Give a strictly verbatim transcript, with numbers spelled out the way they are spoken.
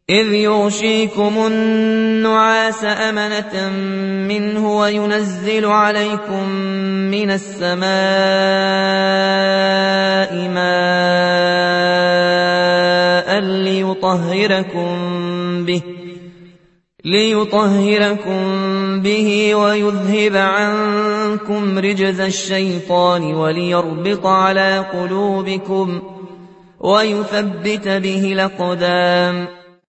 إذ يغشيكم النعاس أمنة منه وينزل عليكم من السماء ماء ليطهركم به ليطهركم به ويذهب عنكم رجز الشيطان وليربط على قلوبكم ويثبت به الأقدام